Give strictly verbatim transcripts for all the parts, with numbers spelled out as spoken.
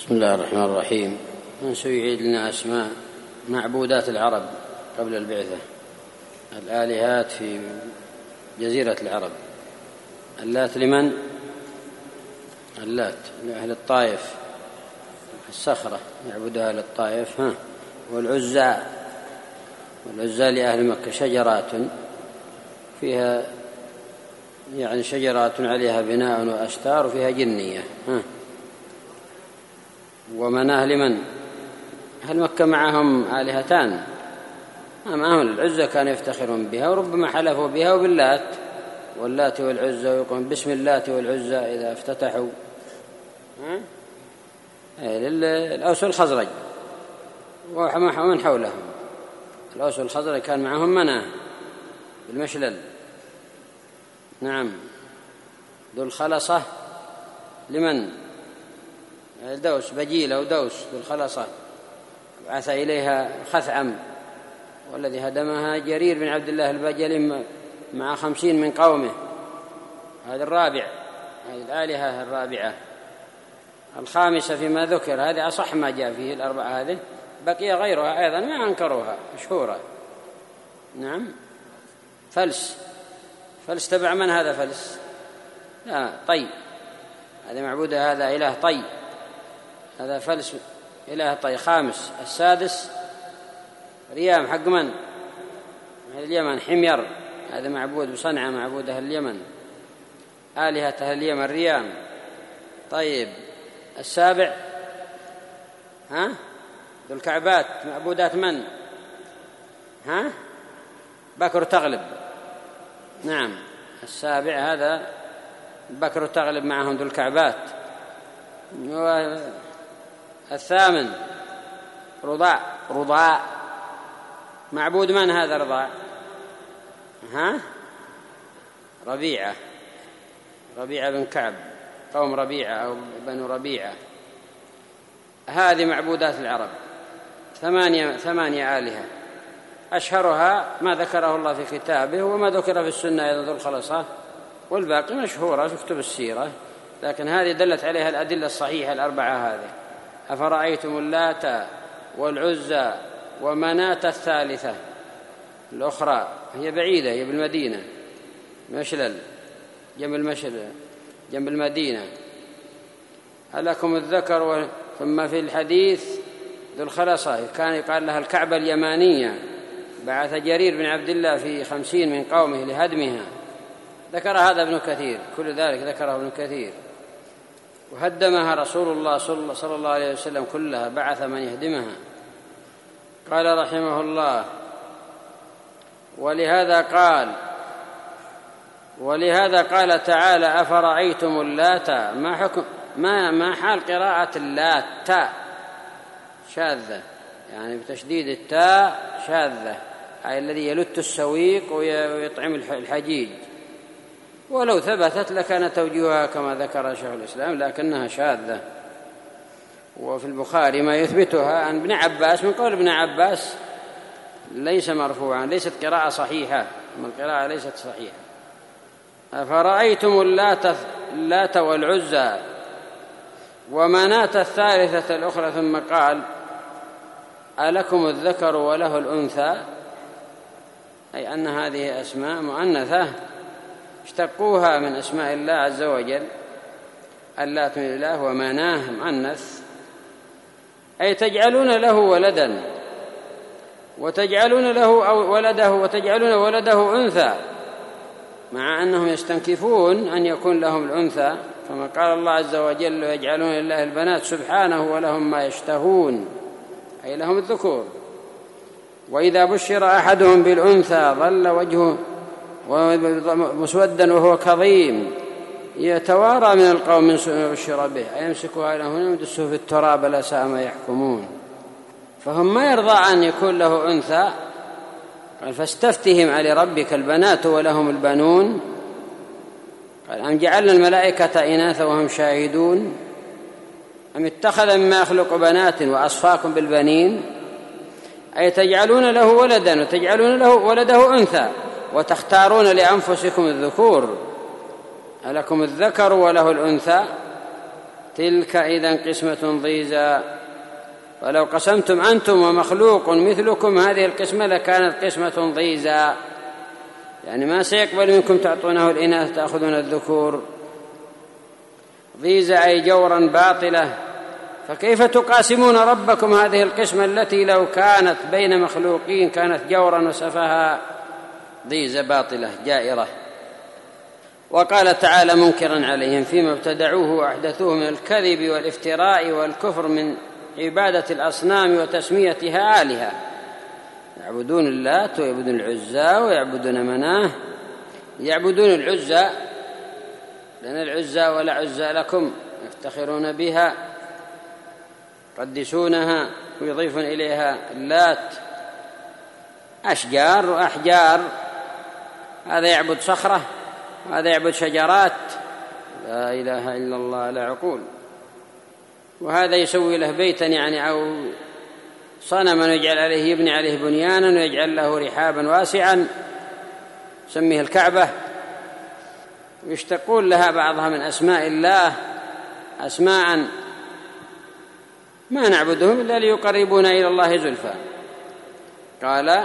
بسم الله الرحمن الرحيم. نسوي يعيد لنا أسماء معبودات العرب قبل البعثة، الآلهات في جزيرة العرب. اللات لمن؟ اللات لأهل الطائف، الصخرة يعبدها أهل الطائف. ها. والعزى، والعزى لأهل مكة، شجرات فيها يعني شجرات عليها بناء وأستار وفيها جنية. ها. ومناه لمن؟ أهل مكة معهم آلهتان، معهم العزى كانوا يفتخرون بها وربما حلفوا بها وباللات، واللات والعزى، ويقولون بسم اللات والعزى إذا افتتحوا. الأوس والخزرج ومن حولهم، الأوس والخزرج كان معهم مناه بالمشلل. نعم. ذو الخلصة لمن؟ الدوس، بجيلة ودوس ذو الخلصة، بعث إليها خثعم، والذي هدمها جرير بن عبد الله البجلي مع خمسين من قومه. هذا الرابع، هذه الآلهة الرابعة. الخامسة فيما ذكر، هذه أصح ما جاء فيه الأربعة، هذه بقي غيرها أيضا ما أنكروها، مشهورة. نعم. فلس، فلس تبع من هذا فلس؟ لا، طي، هذا معبودة، هذا إله طي، هذا فلس إله طي. خامس. السادس ريام، حق من؟ اليمن، حمير، هذا معبود بصنعاء، معبود أهل اليمن، آلهة أهل اليمن ريام. طيب. السابع ها ذو الكعبات، معبودات من؟ ها بكر تغلب. نعم. السابع هذا بكر تغلب، معهم ذو الكعبات. الثامن رضاع، رضاع، معبود من هذا رضاع؟ ها ربيعة، ربيعة بن كعب، قوم ربيعة أو بنو ربيعة. هذه معبودات العرب، ثمانية, ثمانية آلهة، أشهرها ما ذكره الله في كتابه وما ذكر في السنة أيضا ذو الخلصة، والباقي مشهورة في كتب السيرة، لكن هذه دلت عليها الأدلة الصحيحة الأربعة هذه. أفرأيتم اللات والعزى ومناة الثالثة الأخرى، هي بعيدة، هي بالمدينة، مشلل، جنب المشلل، جنب المدينة. ألكم الذكر و... ثم في الحديث ذو الخلصة كان يقال لها الكعبة اليمانية، بعث جرير بن عبد الله في خمسين من قومه لهدمها، ذكر هذا ابن كثير، كل ذلك ذكره ابن كثير. وهدمها رسول الله صلى الله عليه وسلم كلها، بعث من يهدمها. قال رحمه الله: ولهذا قال ولهذا قال تعالى: أفرأيتم اللات، ما حكم ما ما حال قراءة اللات تاء شاذة، يعني بتشديد التاء شاذة، أي الذي يلت السويق ويطعم الحجيج. ولو ثبتت لكان توجيهها كما ذكر شيخ الإسلام، لكنها شاذة. وفي البخاري ما يثبتها عن ابن عباس، من قول ابن عباس ليس مرفوعا، ليست قراءة صحيحة، من القراءة ليست صحيحة. أفرأيتم اللات, اللات والعزى ومناة الثالثة الأخرى، ثم قال: ألكم الذكر وله الأنثى، أي أن هذه أسماء مؤنثة اشتقوها من أسماء الله عز وجل. اللات من الله ومناه مؤنث، أي تجعلون له ولدا وتجعلون له ولده وتجعلون ولده أنثى، مع أنهم يستنكفون أن يكون لهم الأنثى، كما قال الله عز وجل: ويجعلون لله البنات سبحانه ولهم ما يشتهون، أي لهم الذكور. وإذا بشر أحدهم بالأنثى ظل وجهه مسودا وهو كظيم يتوارى من القوم من سوء ما بشر به، أيمسكها له يدسه في التراب لا ساء ما يحكمون. فهم ما يرضى أن يكون له أنثى. قال: فاستفتهم ألربك البنات ولهم البنون؟ قال: أم جعلنا الملائكة إناثا وهم شاهدون؟ أم اتخذ مما يخلق بنات وأصفاكم بالبنين؟ أي تجعلون له ولدا وتجعلون له ولده أنثى وتختارون لأنفسكم الذكور. ألكم الذكر وله الأنثى؟ تلك إذن قسمة ضيزى ولو قسمتم أنتم ومخلوق مثلكم هذه القسمة لكانت قسمة ضيزى، يعني ما سيقبل منكم تعطونه الإناث تأخذون الذكور. ضيزى أي جورا باطلة، فكيف تقاسمون ربكم هذه القسمة التي لو كانت بين مخلوقين كانت جورا وسفها؟ ضيزى باطلة جائرة. وقال تعالى منكرا عليهم فيما ابتدعوه وأحدثوه من الكذب والافتراء والكفر من عبادة الأصنام وتسميتها آلهة، يعبدون اللات ويعبدون العزى ويعبدون مناه. يعبدون العزى لأن العزى ولا عزى لكم، يفتخرون بها، يقدسونها ويضيفون إليها اللات. أشجار وأحجار، هذا يعبد صخرة وهذا يعبد شجرات، لا إله إلا الله، لا عقول. وهذا يسوي له بيتا يعني أو صنما يجعل عليه، يبني عليه بنيانا ويجعل له رحابا واسعا يسميه الكعبة، ويشتقون لها بعضها من أسماء الله أسماء ما نعبدهم إلا ليقربونا إلى الله زلفى. قال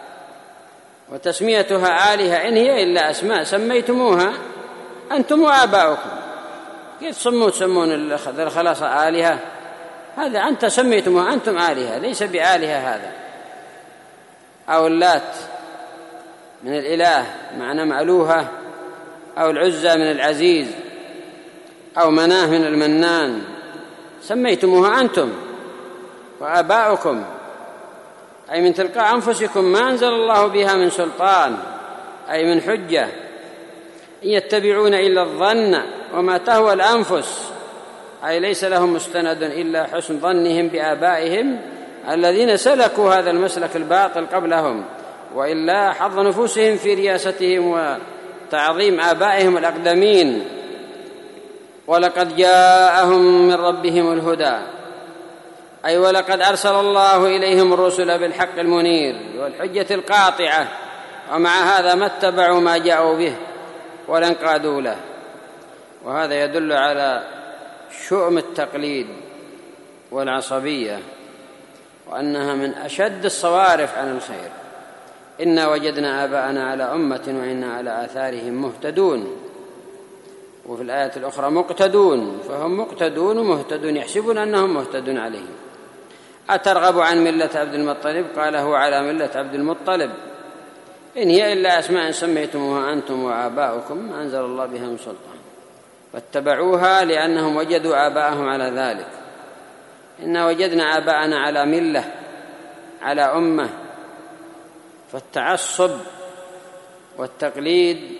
وتسميتها آلهة إن هي إلا أسماء سميتموها أنتم وآباؤكم. كيف تسمون تسمون الخلاص آلهة؟ هذا أنت سميتموها أنتم آلهة، ليس بآلهة هذا. أو اللات من الإله معنى مألوهة، أو العزى من العزيز، أو مناه من المنان، سميتموها أنتم وآباؤكم، أي من تلقاء أنفسكم ما أنزل الله بها من سلطان، أي من حجة. إن يتبعون إلا الظن وما تهوى الأنفس، أي ليس لهم مستند إلا حسن ظنهم بآبائهم الذين سلكوا هذا المسلك الباطل قبلهم، وإلا حظ نفوسهم في رياستهم وتعظيم آبائهم الأقدمين. ولقد جاءهم من ربهم الهدى، أي ولقد أرسل الله إليهم الرسل بالحق المنير والحجة القاطعة، ومع هذا ما اتبعوا ما جاءوا به ولا انقادوا له. وهذا يدل على شؤم التقليد والعصبية، وأنها من أشد الصوارف عن الخير. إنا وجدنا آباءنا على أمة وإنا على آثارهم مهتدون، وفي الآية الأخرى مقتدون، فهم مقتدون ومهتدون، يحسبون أنهم مهتدون عليهم. أترغب عن ملة عبد المطلب؟ قال هو على ملة عبد المطلب. إن هي إلا أسماء سميتموها أنتم وآباؤكم ما أنزل الله بها من سلطان، فاتبعوها لأنهم وجدوا آباءهم على ذلك. إنا وجدنا آباءنا على ملة، على أمة. فالتعصب والتقليد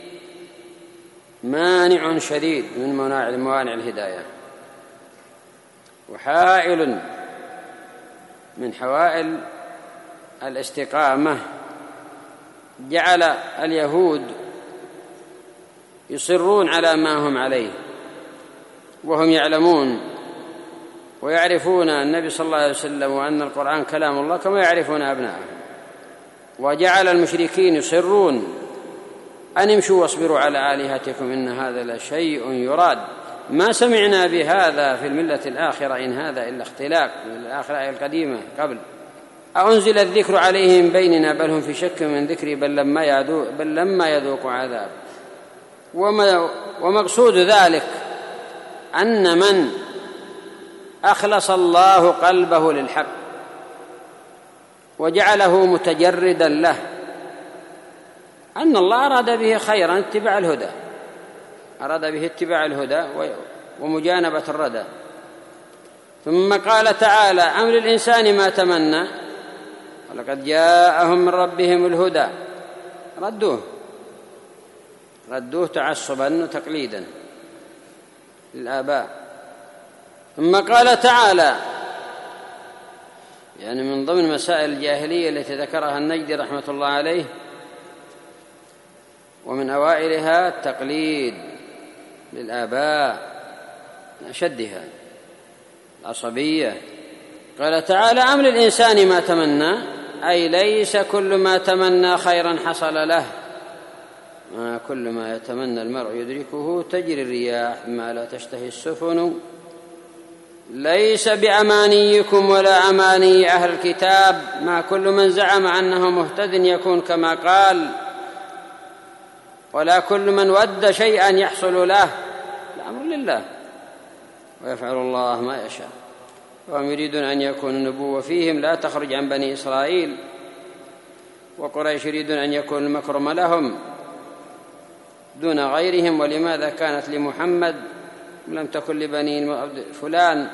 مانع شديد من موانع الهداية، وحائل من حوائل الاستقامة. جعل اليهود يصرون على ما هم عليه وهم يعلمون ويعرفون النبي صلى الله عليه وسلم وأن القرآن كلام الله كما يعرفون أبنائهم. وجعل المشركين يصرون أن امشوا واصبروا على آلهتكم إن هذا لشيء يراد، ما سمعنا بهذا في الملة الآخرة إن هذا إلا اختلاق من الآخرة القديمة قبل. أنزل الذكر عليهم بيننا بل هم في شك من ذكري بل لما يذوق بل لما يذوقوا عذاب. ومقصود ذلك أن من أخلص الله قلبه للحق وجعله متجردا له أن الله أراد به خيرا، اتباع الهدى، أراد به اتباع الهدى ومجانبة الردى. ثم قال تعالى أم للإنسان ما تمنى ولقد جاءهم من ربهم الهدى، ردوه ردوه تعصبا وتقليدا للآباء. ثم قال تعالى يعني من ضمن مسائل الجاهلية التي ذكرها النجدي رحمة الله عليه ومن أوائلها التقليد للآباء أشدها العصبية. قال تعالى أم للإنسان ما تمنى، أي ليس كل ما تمنى خيرا حصل له، ما كل ما يتمنى المرء يدركه، تجري الرياح ما لا تشتهي السفن ليس بأمانيكم ولا أماني أهل الكتاب، ما كل من زعم أنه مهتد يكون كما قال، ولا كل من ود شيئا يحصل له، الأمر لله ويفعل الله ما يشاء. وهم يريدون أن يكون النبوة فيهم لا تخرج عن بني إسرائيل، وقريش يريدون أن يكون المكرم لهم دون غيرهم. ولماذا كانت لمحمد لم تكن لبني فلان؟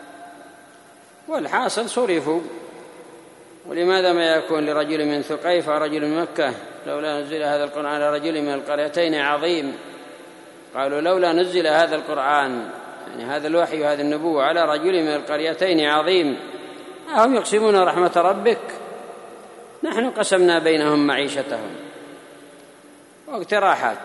والحاصل صرفوا. ولماذا ما يكون لرجل من ثقيف ورجل من مكة؟ لولا نزل هذا القرآن على رجل من القريتين عظيم. قالوا لولا نزل هذا القرآن، يعني هذا الوحي وهذه النبوة، على رجل من القريتين عظيم. أهم يقسمون رحمة ربك؟ نحن قسمنا بينهم معيشتهم. واقتراحات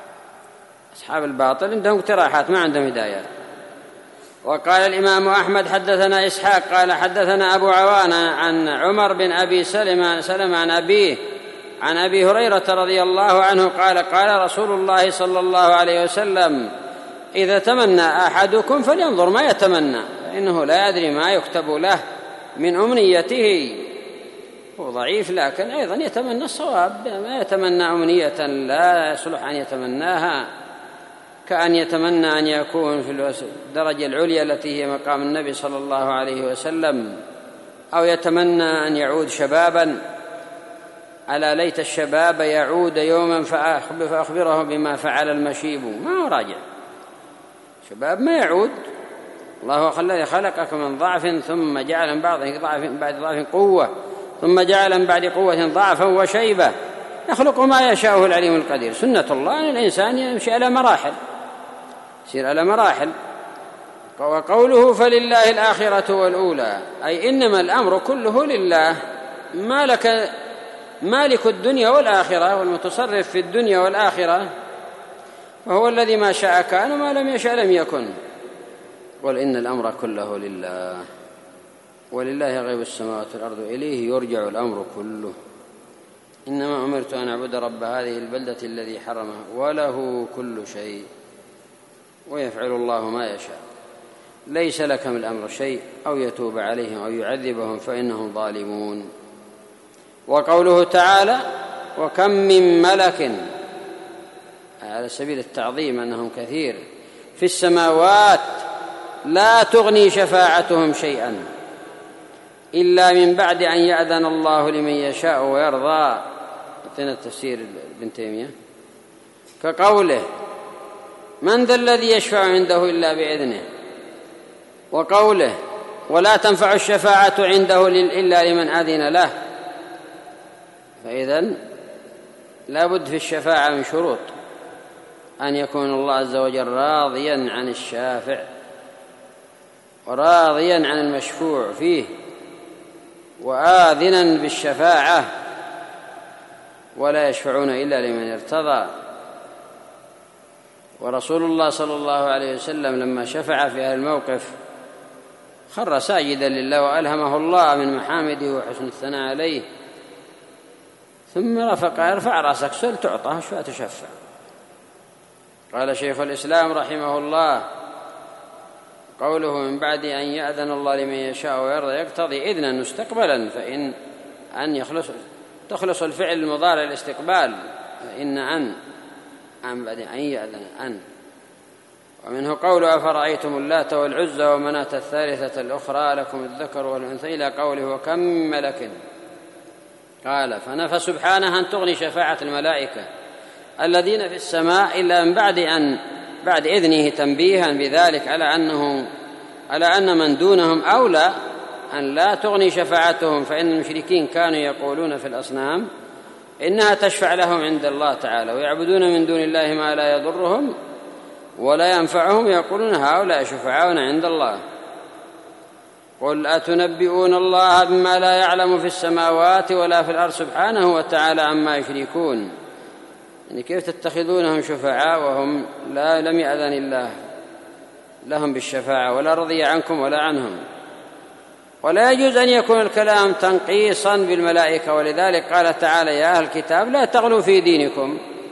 أصحاب الباطل عندهم اقتراحات، ما عندهم هدايات. وقال الإمام أحمد حدثنا إسحاق قال حدثنا أبو عوانة عن عمر بن أبي سلمة سلم عن أبيه عن أبي هريرة رضي الله عنه قال قال رسول الله صلى الله عليه وسلم: إذا تمنى أحدكم فلينظر ما يتمنى، فإنه لا يدري ما يكتب له من أمنيته. هو ضعيف لكن أيضا يتمنى الصواب، ما يتمنى أمنية لا يصلح أن يتمناها، كأن يتمنى أن يكون في الدرجة العليا التي هي مقام النبي صلى الله عليه وسلم، أو يتمنى أن يعود شبابا. ألا ليت الشباب يعود يوما فأخبره بما فعل المشيب. ما هو راجع، شباب ما يعود. الله الذي خلقك من ضعف ثم جعل من بعد ضعف بعد ضعف قوة ثم جعل من بعد قوة ضعفا وشيبة يخلق ما يشاء العليم القدير. سنة الله أن الإنسان يمشي على مراحل، يسير على مراحل. وقوله فلله الآخرة والأولى، أي إنما الأمر كله لله، مالك مالك الدنيا والآخرة والمتصرف في الدنيا والآخرة، وهو الذي ما شاء كان وما لم يشاء لم يكن. قل إن الأمر كله لله، ولله غيب السماوات والأرض إليه يرجع الأمر كله. إنما أمرت أن أعبد رب هذه البلدة الذي حرمها وله كل شيء ويفعل الله ما يشاء. ليس لك من الأمر شيء، أو يتوب عليهم أو يعذبهم فإنهم ظالمون. وقوله تعالى: وكم من ملك، على سبيل التعظيم أنهم كثير، في السماوات لا تغني شفاعتهم شيئا إلا من بعد أن يأذن الله لمن يشاء ويرضى. أعطينا التفسير ابن تيمية. كقوله: من ذا الذي يشفع عنده إلا بإذنه، وقوله: ولا تنفع الشفاعة عنده إلا لمن أذن له. فإذن لا بد في الشفاعة من شروط: أن يكون الله عز وجل راضيا عن الشافع وراضيا عن المشفوع فيه وآذنا بالشفاعة، ولا يشفعون إلا لمن ارتضى. ورسول الله صلى الله عليه وسلم لما شفع في هذا الموقف خر ساجدا لله وألهمه الله من محامده وحسن الثناء عليه، ثم رفق: ارفع رأسك سل تعطى شو تشفع. قال شيخ الإسلام رحمه الله: قوله من بعد أن يأذن الله لمن يشاء ويرضى يقتضي إذنا مستقبلا، فإن أن يخلص تخلص الفعل المضارع الاستقبال، فإن أن أن بعد أن يأذن أن. ومنه قوله: أفرأيتم اللات والعزى ومناة الثالثة الأخرى لكم الذكر والأنثى، إلى قوله: وكم ملك. قال: فنفى سبحانه أن تغني شفاعة الملائكة الذين في السماء إلا من بعد أن بعد إذنه، تنبيها بذلك على أنه على أن من دونهم أولى أن لا تغني شفاعتهم، فإن المشركين كانوا يقولون في الأصنام إنها تشفع لهم عند الله تعالى، ويعبدون من دون الله ما لا يضرهم ولا ينفعهم، يقولون هؤلاء شفعاؤنا عند الله. قل أتنبئون الله بما لا يعلم في السماوات ولا في الأرض سبحانه وتعالى عما يشركون. يعني كيف تتخذونهم شفعاء وهم لا لم يأذن الله لهم بالشفاعة ولا رضي عنكم ولا عنهم؟ ولا يجوز أن يكون الكلام تنقيصا بالملائكة، ولذلك قال تعالى: يا أهل الكتاب لا تغلوا في دينكم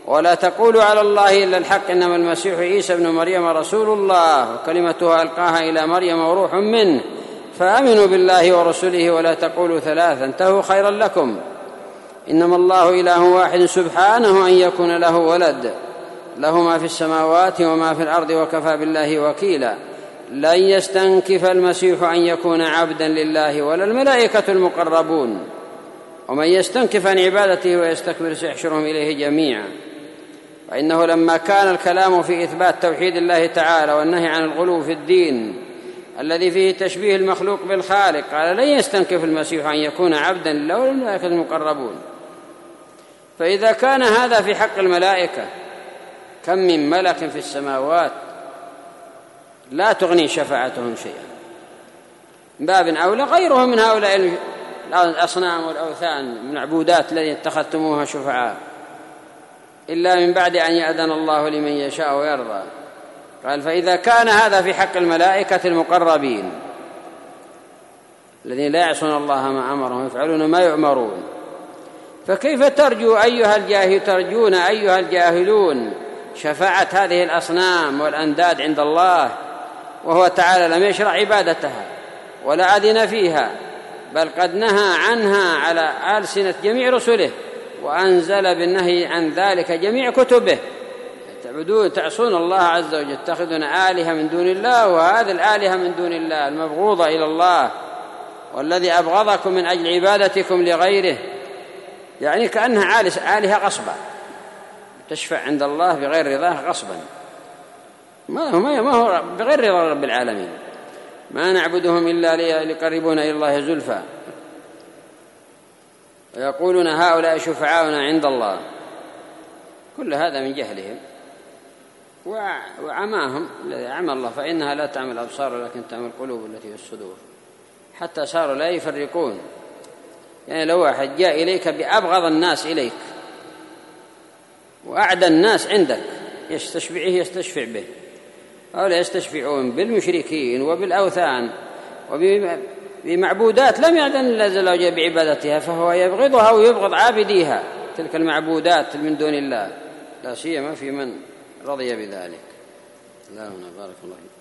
ولا تقولوا على الله إلا الحق إنما المسيح عيسى ابن مريم رسول الله وكلمته ألقاها إلى مريم وروح منه فآمنوا بالله ورسله ولا تقولوا ثلاثا انتهوا خيرا لكم إنما الله إله واحد سبحانه أن يكون له ولد له ما في السماوات وما في الأرض وكفى بالله وكيلا لن يستنكف المسيح أن يكون عبدا لله ولا الملائكة المقربون ومن يستنكف عن عبادته ويستكبر سيحشرهم إليه جميعا فإنه لما كان الكلام في إثبات توحيد الله تعالى والنهي عن الغلو في الدين الذي فيه تشبيه المخلوق بالخالق قال لن يستنكف المسيح أن يكون عبدا لله ولا الملائكة المقربون فإذا كان هذا في حق الملائكة كم من ملك في السماوات لا تغني شفاعتهم شيئا باب أولى غيرهم من هؤلاء الأصنام والأوثان من عبودات الذي اتخذتموها شفعاء إلا من بعد أن يأذن الله لمن يشاء ويرضى قال فإذا كان هذا في حق الملائكة المقربين الذين لا يعصون الله ما أمرهم ويفعلون ما يؤمرون فكيف ترجو أيها الجاهل ترجون أيها الجاهلون شفاعة هذه الأصنام والأنداد عند الله وهو تعالى لم يشرع عبادتها ولا أذن فيها بل قد نهى عنها على ألسنة جميع رسله وأنزل بالنهي عن ذلك جميع كتبه تعبدون تعصون الله عز وجل تتخذون آلهة من دون الله وهذه الآلهة من دون الله المبغوضة إلى الله والذي أبغضكم من أجل عبادتكم لغيره يعني كأنها آلهة غصبا تشفع عند الله بغير رضاه غصبا ما هو, ما هو بغير رضا رب العالمين ما نعبدهم إلا ليقربونا إلى الله زلفى ويقولون هؤلاء شفعاؤنا عند الله كل هذا من جهلهم وعماهم الذي عمى الله فإنها لا تعمل الأبصار ولكن تعمل القلوب التي في الصدور حتى صاروا لا يفرقون يعني لو واحد جاء إليك بأبغض الناس إليك وأعدى الناس عندك يستشفعه يستشفع به هؤلاء يستشفعون بالمشركين وبالأوثان وبمعبودات لم يأذن الله جل وعلا بعبادتها فهو يبغضها ويبغض عابديها تلك المعبودات من دون الله لا سيما في من رضي بذلك. لا هنا بارك الله فيك.